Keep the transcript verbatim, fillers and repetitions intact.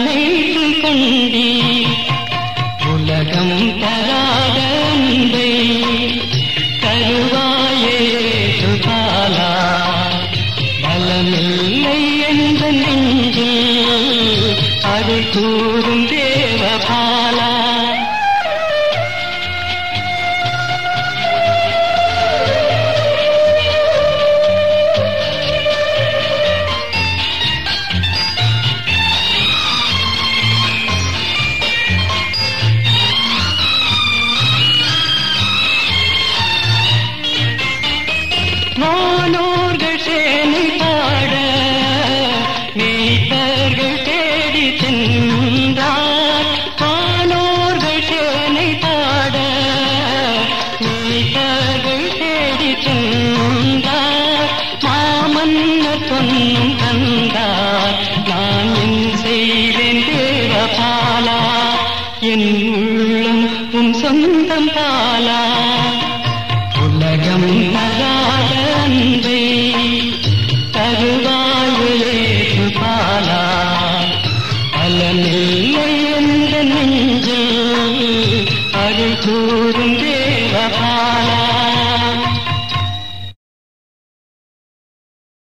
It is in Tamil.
அணைத்துக் கொண்டீர். உலகம் தராத அன்பை தருவாயே சுபாலா. பலமில்லை என்ற நெஞ்சில் அது கூறும் தேவபாலா. வானோர்கள் சேனை பாட மேய்ப்பர்கள் தேடி சென்றார். வானோர்கள் சேனை பாட மேய்ப்பர்கள் தேடி சென்றார். மாமன்னர் பொன்னும் தந்தார். நான் என் செய்வேன் தேவபாலா. என் உள்ளம் உன் சொந்தம் பாலா. உலகம் நகாத அன்பை தருவாயே சுபாலா. பலனில்லை என்ற நெஞ்சில் அது கூறும் தேவபாலா.